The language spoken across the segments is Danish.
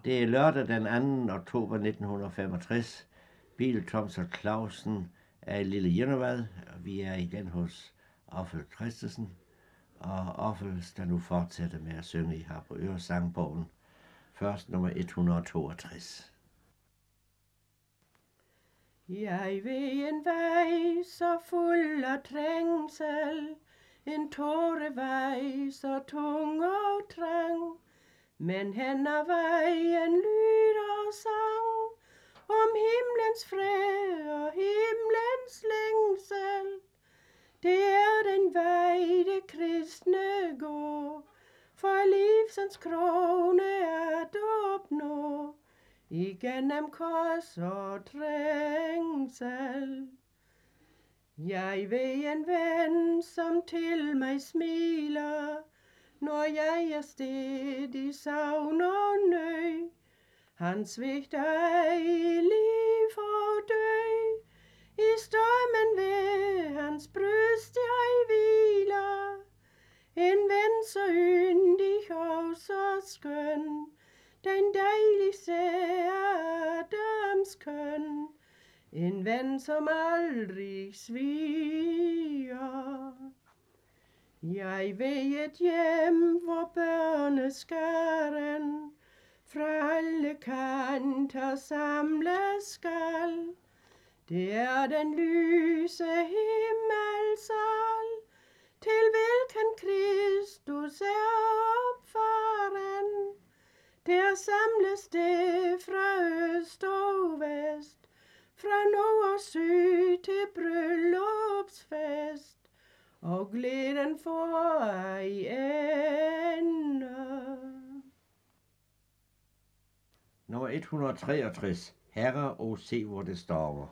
Det er lørdag den 2. oktober 1965. Bil Thomsen Clausen er i Lille Jennevad, og vi er igen hos Offel Christensen. Og Offel der nu fortsætter med at synge i Harboøre sangbogen. Først nummer 162. Jeg ved en vej så fuld af trængsel, en tårevej så tung og trang, men hen ad vejen lyder sang om himlens fred og himlens længsel. Det er den vej, det kristne går, for livsens krone at opnå, igennem kors og trængsel. Jeg ved en ven, som til mig smiler, når jeg er sted i savn og nød. Han svigter ej liv og død, i stormen ved hans bryst jeg hviler. En ven så yndig og så skøn, den dejlig ser Adams køn. En ven som aldrig sviger. Jeg ved et hjem, hvor børneskaren fra alle kanter samles skal. Det er den lyse himmelsal, til hvilken Kristus er opfaren. Der samles det fra øst og vest, fra nord og syd til bryllupsfest, og glæden får ej ende. Nummer 163. Herre, o se, hvor det stormer.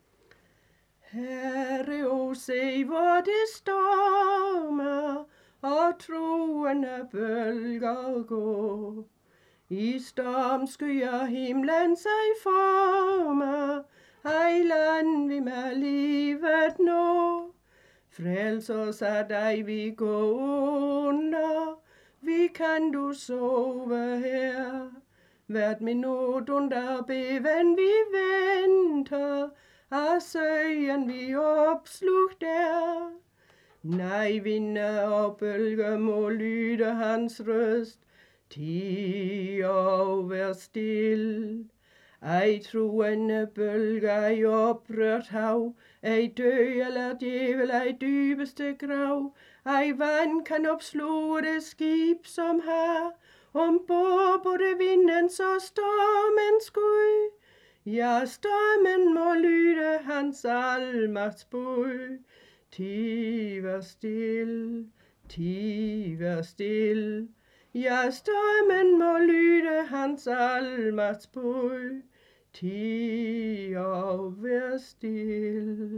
Herre, o se, hvor det stormer, og truende bølger går. I stormskyer himlen sig former, ej land vi med livet nå. Frels os af dig vi går under, vi kan du sove her. Hvert minut under beven vi venter, af søen vi opslugt er. Nej, vinde og bølger må lyde hans røst, ti og vær still. Ej truende bølger i oprørt hav, ej død eller djævel, ej dybeste grav. Ej vand kan opsluge det skib som har, ombord både vindens og stormens skud. Ja, stormen må lyde hans almagts bud. Ti vær still, ti vær still. Ja, stormen må lyde hans almagts bud. Ti og vær still.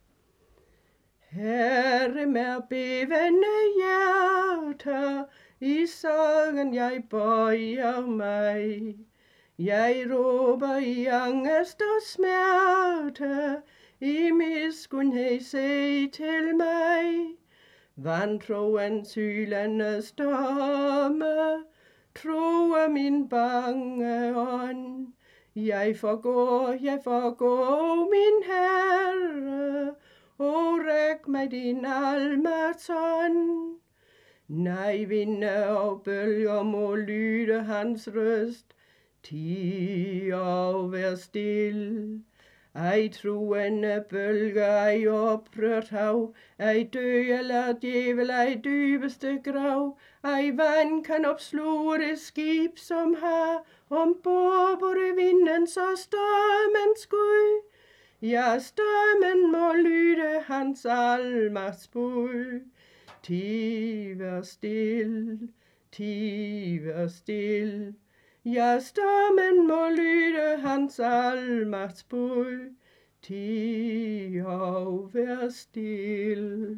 Herre, med bevende hjerter, i sorgen jeg bøjer mig. Jeg råber i angst og smerte, i miskundhed se til mig. Vantroens hylende storme truer min bange ånd. Jeg forgår, min Herre, og ræk mig din almagts hånd. Nej, vinde og bølger må lyde hans røst, ti og vær still. Ej truende bølger, ej oprørt hav, ej død eller djævel, ej dybeste grav. Ej vand kan opsluge det skib som har, ombord både vindens og stormens skud. Ja, stormen må lyde hans almagts bud. Ti vær still, ti vær still. Ja, stormen må lyde hans almagts bud. Ti og vær still.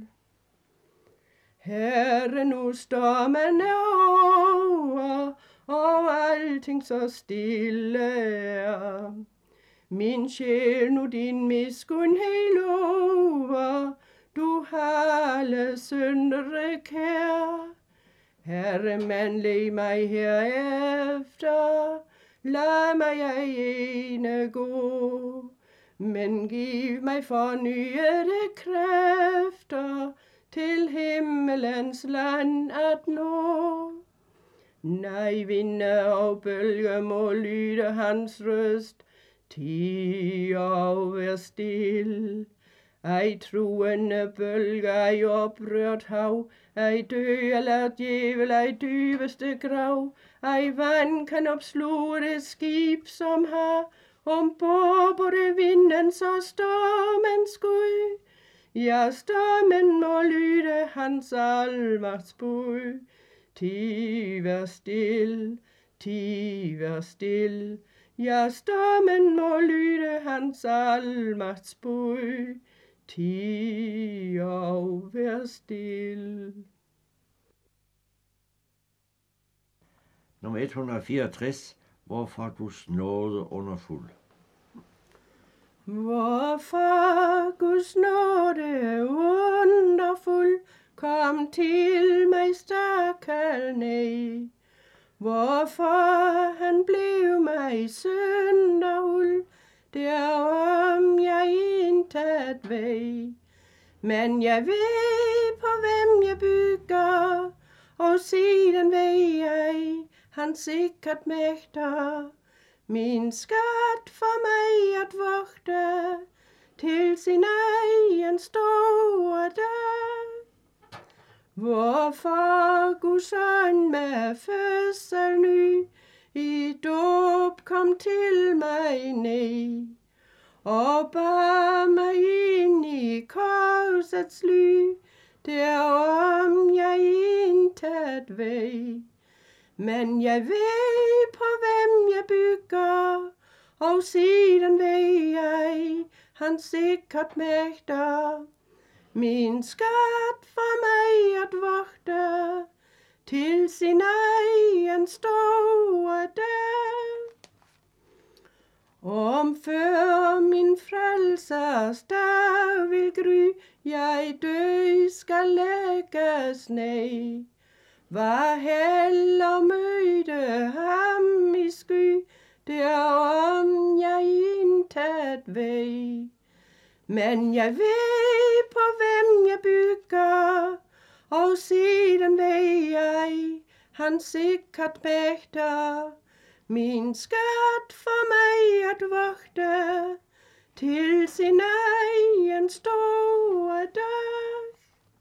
Herre, nu stormen er over, og alting så stille er. Min sjæl nu din miskundhed lover, du har alle syndere kær. Herre, man læg mig herefter, lad mig ene gå. Men giv mig fornyede kræfter til himmelens land at nå. Nej, vinde og bølge må lyde hans røst, tid og vær still. Ej truende bølge, ej oprørt hav, ej dø eller djævel, ej dybeste grav. Ej vand kan opsluge det skib, som har ombord både vindens og stormens skud. Ja, stormen må lyde hans almagts bud. Tid vær still, tid vær still. Ja, stormen må lyde hans almagts bud. Tid og vær still. Nummer 164. Hvorfor Guds nåde underfuld. Hvorfor Guds nåde underfuld kom til mig stakkel ned. Hvorfor han blev mig synderhuld, derom jeg intet ved. Men jeg ved på hvem jeg bygger, og siden ved jeg, han sikkert mægter. Min skat for mig at vogte, til sin egen store dag. Hvorfor Guds ånd med fødsel ny, i dåb kom til mig ned, og bar mig ind i korsets ly, derom jeg intet ved. Men jeg ved på hvem jeg bygger, og siden ved jeg, han sikkert mægter. Min skat for mig at vogte, til sin egen store dag. Om før min frelsers dag vil gry, jeg dø skal lægges ned. Var heller mødte ham i sky, derom jeg intet ved. Men jeg ved på hvem jeg bygger, og siden ved jeg, han sikkert mægter. Min skat for mig at vogte, til sin egen store dag.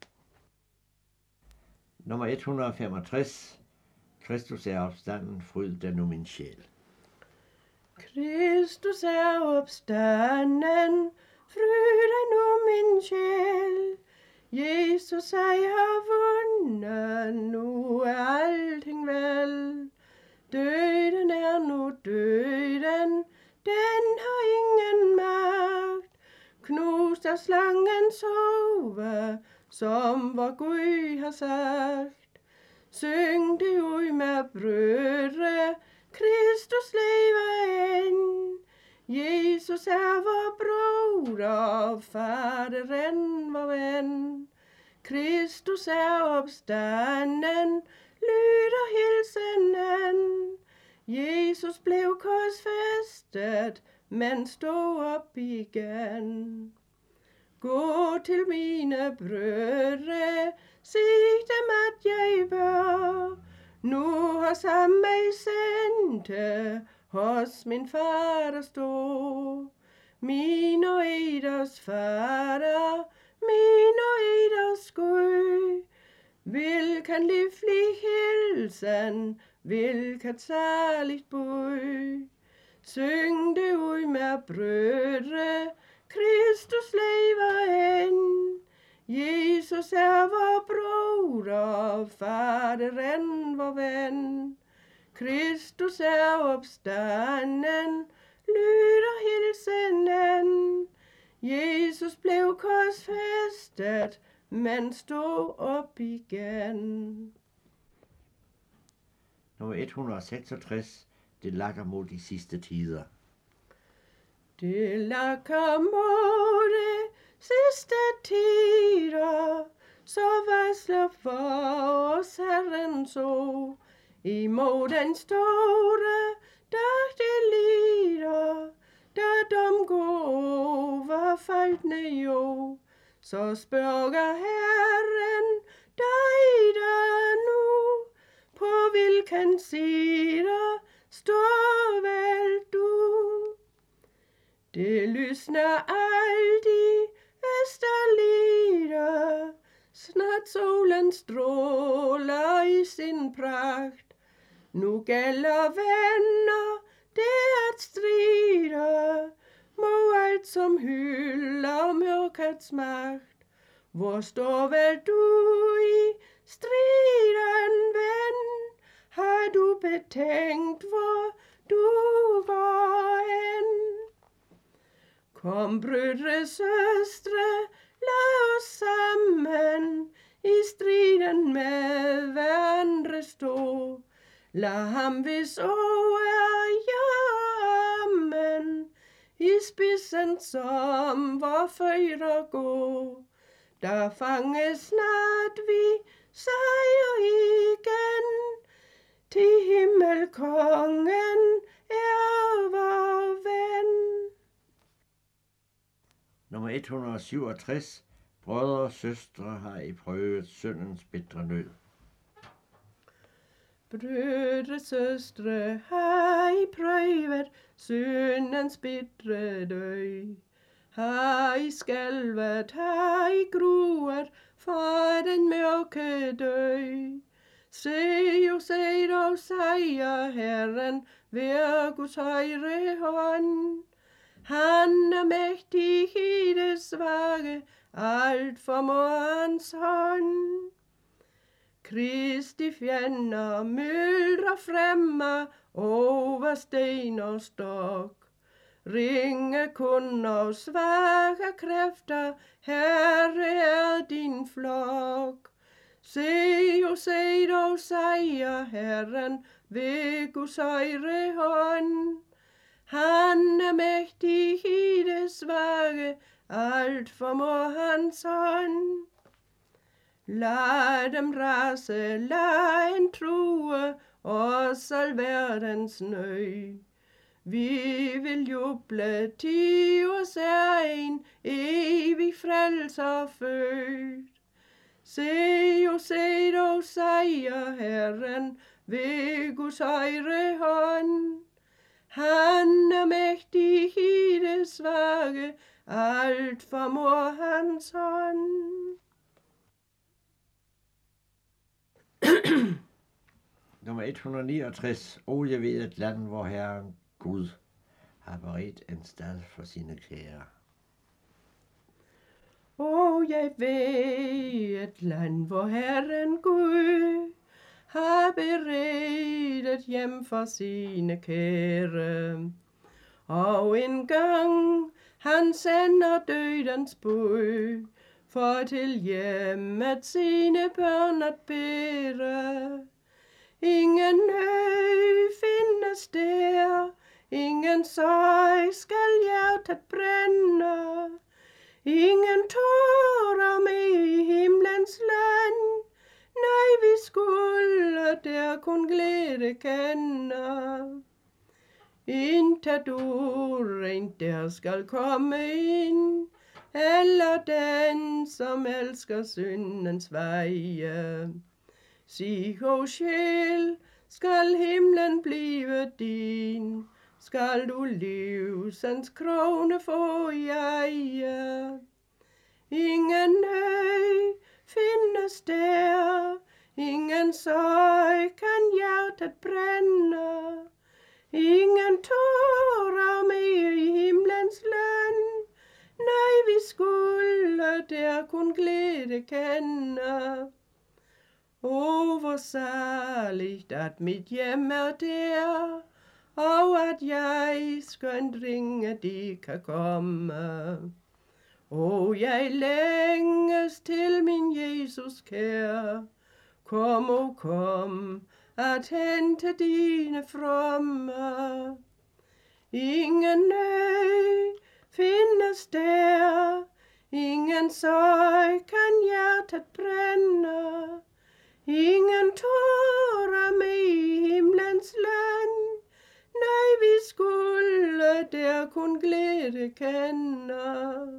Nummer 165. Kristus er opstanden, fryd den nu min sjæl. Kristus er opstanden, fryd den nu min sjæl. Jesus jeg har vundet, nu er alting vel. Døden er nu døden, den har ingen magt. Knust er slangens hoved, som vor Gud har sagt. Syng det ud med brødre, Kristus lever end. Jesus er vor broder, Faderen vor ven. Kristus er opstanden, lyder hilsenen. Jesus blev korsfæstet, men stod op igen. Gå til mine brødre, sig dem at jeg bør. Nu har sammen mig sendte, hos min fader stå. Min og eders fader, min og eders Gud. Hvilken livlig hilsen, hvilket særligt bud. Syng det ud med brødre, Kristus lever end. Jesus er vor broder, Faderen vor ven. Kristus er opstanden, lyder hilsenen. Jesus blev korsfæstet, men stod op igen. Nummer 166. Det lakker mod de sidste tider. Det lakker mod de sidste tider, så varsler for os Herren så. Imod den store da det lider, da dom går over faltende jord, så spørger Herren dig der nu, på hvilken side står vel du? Det lysner alt i Vesterlide, snart solen stråler i sin pragt. Nu gælder venner det at stride mod alt som hylder mørkets magt. Hvor står vel du i striden, ven? Har du betænkt, hvor du går hen? Kom, brødre, søstre, lad os sammen i striden med hverandre stå. Lad ham, hvis ord er ja og amen, i spidsen som vor fører gå. Der fanges snart vi sejr igen, til himmelkongen er vor ven. Nummer 167. Brødre og søstre har I prøvet syndens bitre nød. Brødre, søstre, har I prøvet syndens bitre død? Har I skalvet, har I gruet for den mørke død? Se dog sejr Herren ved Guds højre hånd. Han er mægtig i det svage, alt formår hans hånd. Kristi fjender myldrer fremme over sten og stok. Ringe kun og svage kræfter, Herre er din flok. Se dog sejr Herren ved Guds højre hånd. Han er mægtig i det svage, alt formår hans hånd. Lad dem rase, lad en true, os alverdens nød. Vi vil juble, til os er en evig frelser født. Se dog sejr Herren ved Guds højre hånd. Han er mægtig i det svage, alt formår hans hånd. Nummer 169. O, jeg ved et land, hvor Herren Gud har beredt en stad for sine kære. Jeg ved et land, hvor Herren Gud har beredt et hjem for sine kære. Og en gang han sender dødens bud, for til hjemmet sine børn at bære. Ingen nød findes der, ingen sorg skal hjertet brænde. Ingen tårer med i himlens land, nej, vi skulle der kun glæde kende. Intet urent der skal komme ind, eller den, som elsker syndens veje. Sig, o sjæl, skal himlen blive din, skal du livsens krone få i eje. Ingen nød findes der, ingen sorg kan hjertet brænde. Ingen tårer med i himlens land, nej, vi skulle der kun glæde kende. Hvor saligt at mit hjem er der, og at jeg skønt ringe de kan komme. Jeg længes til min Jesus kære, kom, at hente dine fromme. Ingen nød findes der, ingen sorg kan hjertet brænde. Ingen tårer med i himlens land, nej, der kun glæde kender.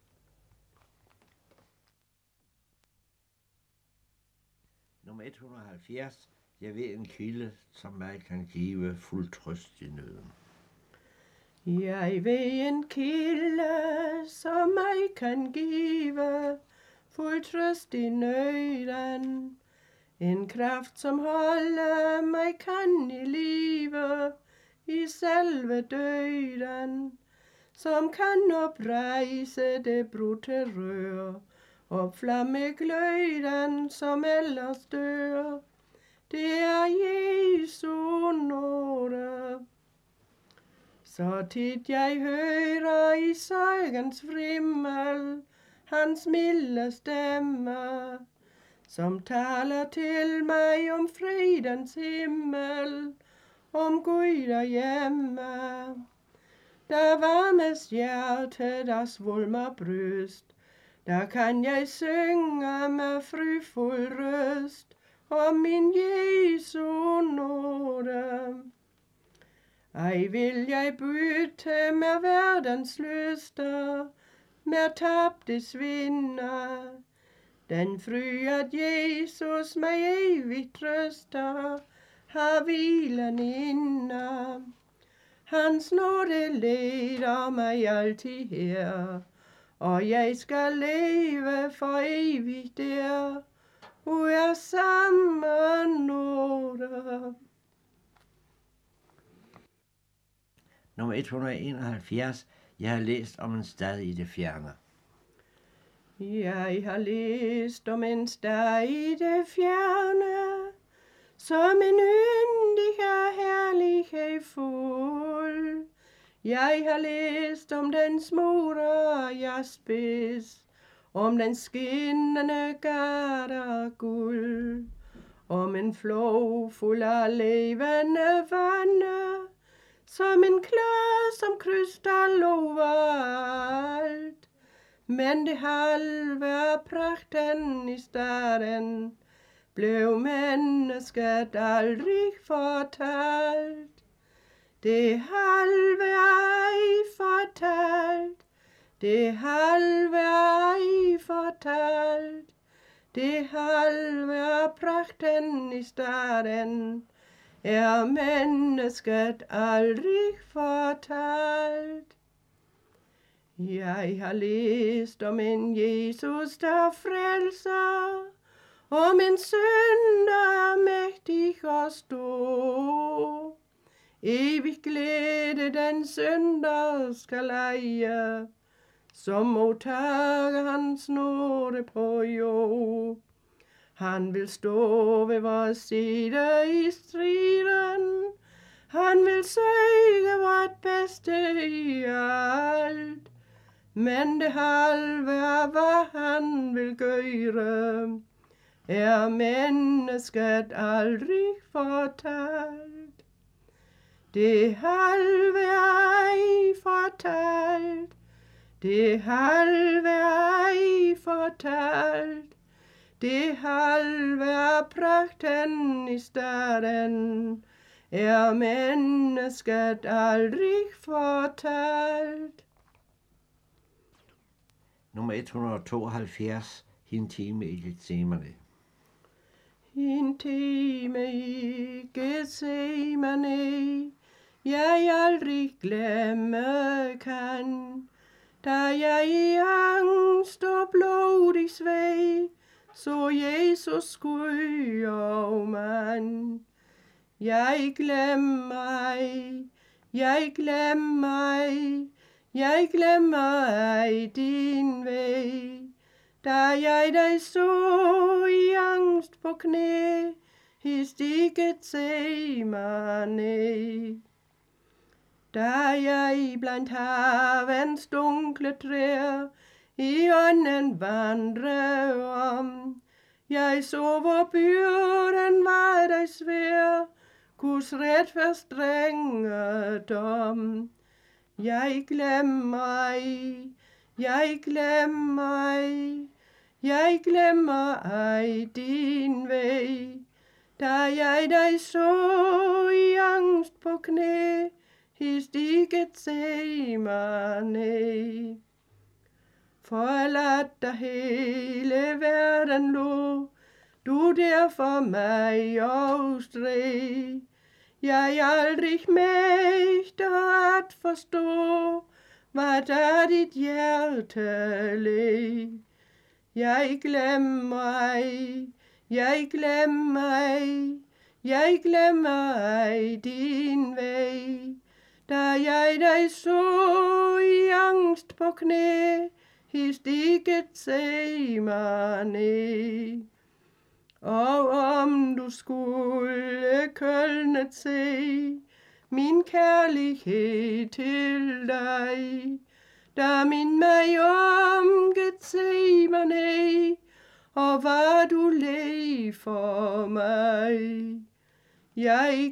Nummer 170. Jeg ved en kilde, som mig kan give fuld trøst i nøden. Jeg ved en kilde, som mig kan give fuld trøst i nøden. En kraft, som holder mig kan i live i selve døden. Som kan oprejse det brudte rør og flamme gløden, som ellers dør. Det er Jesu nåde. Så tit jeg hører i sorgens vrimmel hans milde stemme, som taler til mig om fredens himmel, om Gud derhjemme. Der varmes hjerte, der svulmer bryst, der kan jeg synge med frydfuld røst om min Jesu nåde. Ej vil jeg bytte med verdens lyster, med tabte svinder. Den fryd, at Jesus mig evigt trøster, har hvilen inde. Hans nåde leder mig altid her, og jeg skal leve for evigt der, og er samme nåde. Nummer 171. Jeg har læst om en stad i det fjerne. Jeg har læst om en stad i det fjerne, som en yndig og herlighed fuld. Jeg har læst om den smure jaspis, om den skinnende gade guld, om en flod fuld af levende vande, som en klør som krystal overalt. Men det halve af pragten i staden blev mennesket aldrig fortalt. Det halve ej fortalt, det halve ej fortalt, det halve af pragten i staden er mennesket aldrig fortalt. Jeg har læst om en Jesus, der frelser, om en synder mægtig og stor. Evig glæde den synder skal eje, som modtager hans nåde på jord. Han vil stå ved vores side i striden, han vil søge vort bedste i alt. Men det halve af hvad han vil gøre, er mennesket aldrig fortalt. Det halve ej fortalt, det halve ej fortalt, det halve af pragten i staden er mennesket aldrig fortalt. Nummer 172. Hin time i Gethsemane. En time i Gethsemane, jeg aldrig glemme kan, da jeg i angst og blodig sved, så Jesus skud og mand. Jeg glemmer ej, jeg glemmer ej, jeg glemmer ej din vej. Da jeg dig så i angst på knæ, i stiget Gethsemane. Da jeg blandt havens dunkle træer, i ånden vandre om, jeg så hvor byrden var dig svær, Guds retfærd strenge dom. Jeg glemmer ej, jeg glemmer ej, jeg glemmer ej din vej. Da jeg dig så i angst på knæ, i stiget Gethsemane. Forladt der hele verden lå, du der for mig afstred. Jeg aldrig mægter at forstå, hvad der dit hjerte led. Jeg glemmer ej din vej. Da jeg dig så i angst på knæ, i stiget Gethsemane. Og om du skulle kølnet se min kærlighed til dig, der mind mig om Gethsemane, og hvad du led for mig. Jeg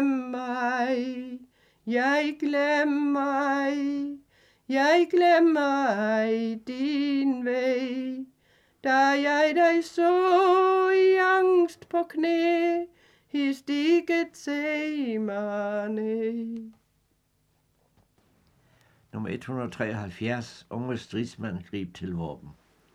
glemmer ej din vej. Da jeg dig så i angst på knæ, i stiget Gethsemane. Nummer 173. Unge stridsmand grib til våben.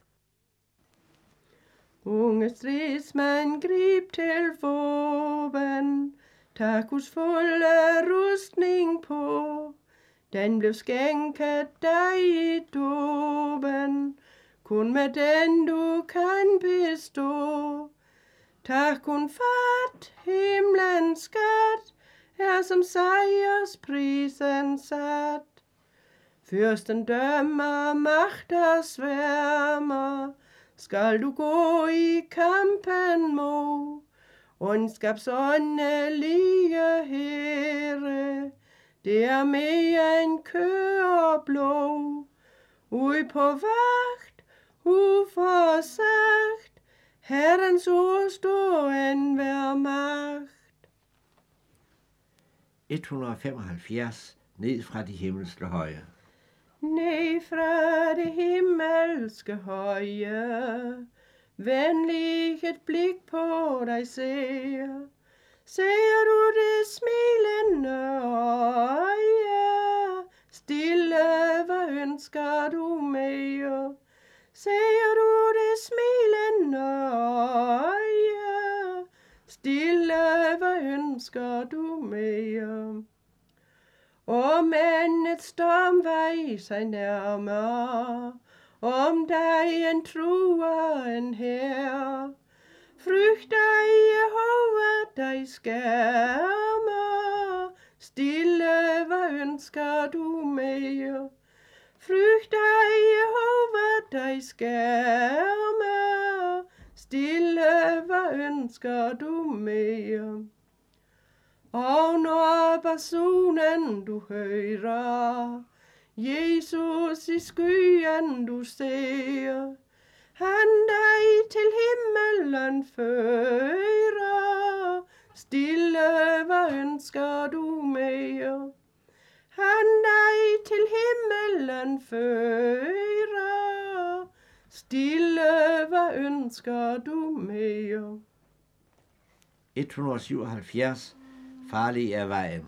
Unge stridsmand grib til våben, Takus fulde rustning på. Den blev skænket dig i dåben, kun med den du kan bestå. Tag kun fat, himlens skat, er som sejrsprisen sat. Fyrsten dømmer, magter sværmer, skal du gå i kampen mod. Ondskabsåndelige herre, det er mere end kød og blod. Ud på vagt, uforsagt, Herrens ord står enhver magt. 175. Ned fra de himmelske høje. Ned fra det himmelske høje, venlig et blik på dig ser. Ser du det smilende øje, stille, hvad ønsker du mere? Ser du det smilende øje, stille, hvad ønsker du mere? Men et stormvej sig nærmer, om dagen truer en her. Frygt dig, Jehova, dig skærmer, stille, hvad ønsker du mere? Frygt dig, Jehova, dig skærmer, stille, hvad ønsker du mere? Og når basunen du hører, Jesus i skyen du ser, han dig til himmelen fører, stille, hvad ønsker du mere? Han dig til himmelen fører, stille, hvad ønsker du mere? 177. Farlig er vejen.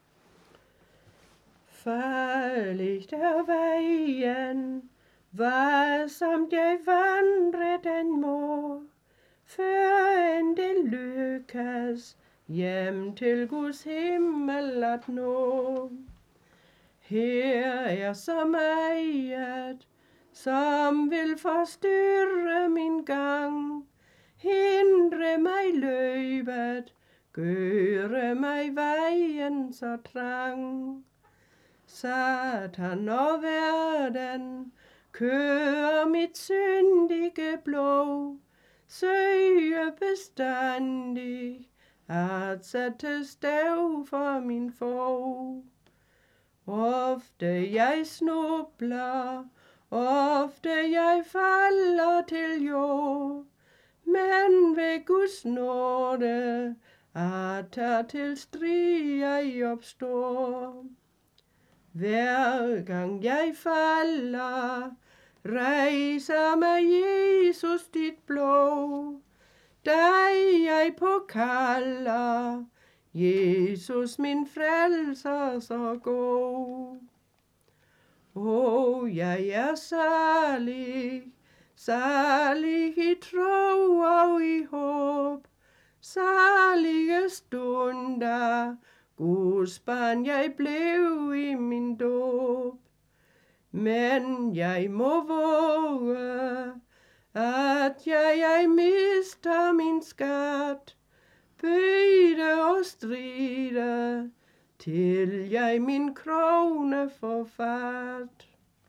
Farligt er vejen, hvad som jeg vandre den må, før end det lykkes hjem til Guds himmel at nå. Her er så meget, som vil forstyrre min gang, hindre mig løbet, gøre mig vejen så trang. Satan og verden kører mit syndige blod, søger bestandig at sætte stav for min få. Ofte jeg snubler, ofte jeg falder til jord, men ved Guds nåde atter til strid jeg opstår. Hver gang jeg falder, rejser mig Jesus dit blod. Dig jeg påkalder, Jesus min frelser så god. Jeg er salig, salig i tro og i håb, salige stunder, Guds barn jeg blev i min dåb. Men jeg må våge, at jeg mister min skat, bøjde og stride, til jeg min krone får fat.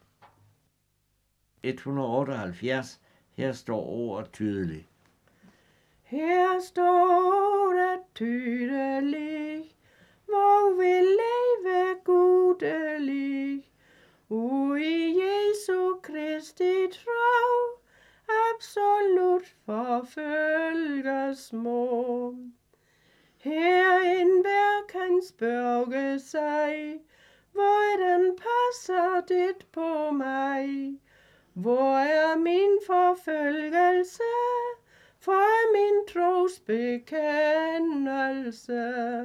178. Her står ordet tydeligt. Her står det tydeligt, hvor vi leve gudelig, i Jesu Kristi tro, absolut forfølges må. Her enhver kan spørge sig, hvordan passer det på mig? Hvor er min forfølgelse for min tros bekendelse?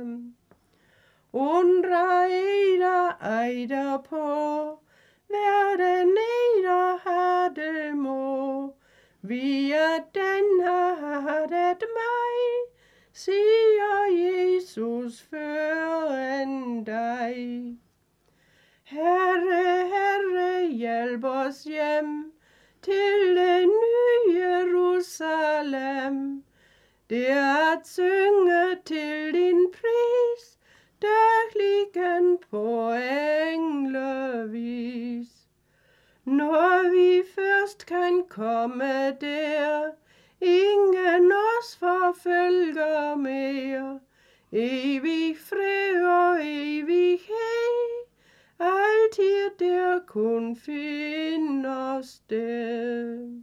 Undrer ejder på, verden eder har det må. Via den har hadet mig, siger Jesus før end dig. Herre, Herre, hjælp os hjem til det nye Jerusalem. Det er at synge til din pris, dagliggen på englevis. Når vi først kan komme der, ingen os forfølger mere. Evig fred og evighed, altid der kun finder sted.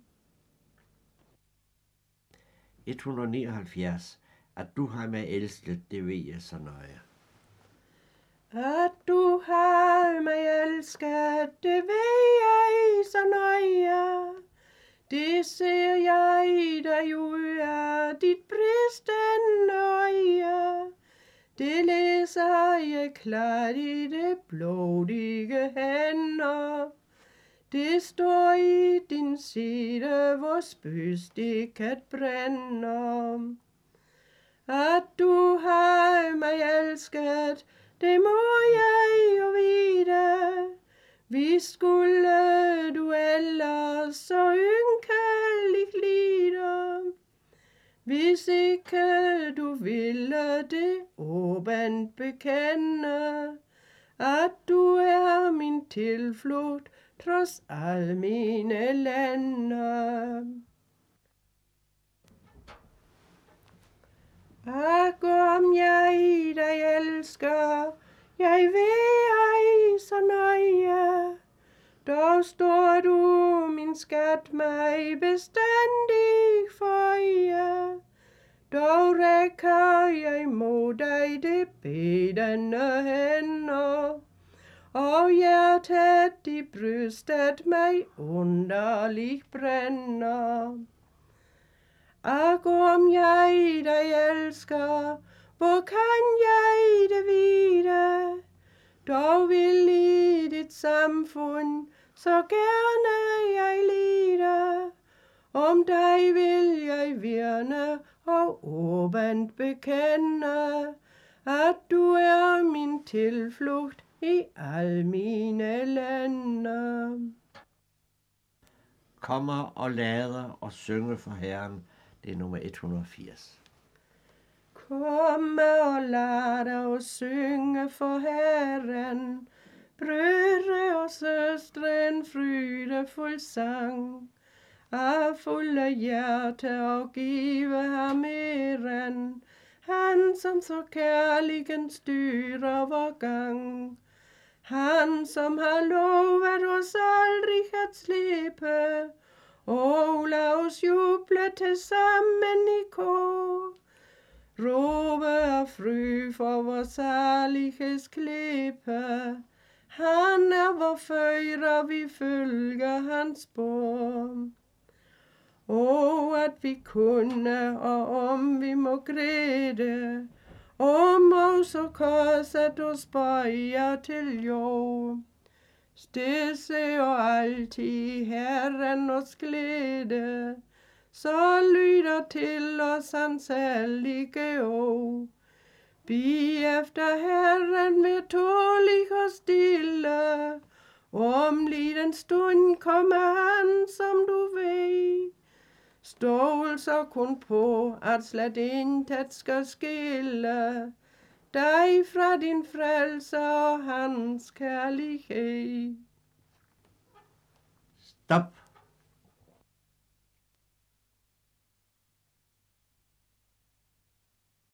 179. At du har mig elsket, det ved jeg så nøje. At du har mig elsket, det ved jeg så nøje. Det ser jeg dig ud af dit bristende øje. Det læser jeg klart i det blodige hænder. Det står i din side, hvor spydstikket brænder. At du har mig elsket, det må jeg jo vide. Vi skulle du ellers så ynkeligt lide. Hvis ikke du ville det åbent bekende, at du er min tilflugt trods al mine lande. Ak, om jeg dig elsker, jeg ved ej så nøje. Dog står du, min skat, mig bestandig for øje. Dog rækker jeg mod dig det bedende hænder, og hjertet i brystet mig underligt brænder. Ak, om jeg dig elsker, hvor kan jeg det vide? Dog vil i dit samfund så gerne jeg lide. Om dig vil jeg virne og åbent bekende, at du er min tilflugt i al mine lande. Kommer og lader og synge for Herren. Det er nummer 180. Komme og lad os synge for Herren, brødre og søstre, en frydefuld sang. Af fulde hjerte og give ham æren, han som så kærligen styrer vor gang. Han som har lovet os aldrig at slippe, og lad os juble til sammen i kor. Råbe og fry for vor salighedsklippe, han er vor fører, vi følger hans spor. At vi kunne, og om vi må græde, om også korset du spøjer til jord. Stedse og altid Herren os glæde, så lyder til os hans særlige ord. Bi efter Herren med tålig og stille, om liden stund kommer han, som du ved. Stol så kun på, at slet intet skal skille dig fra din frelser og hans kærlighed. Stop.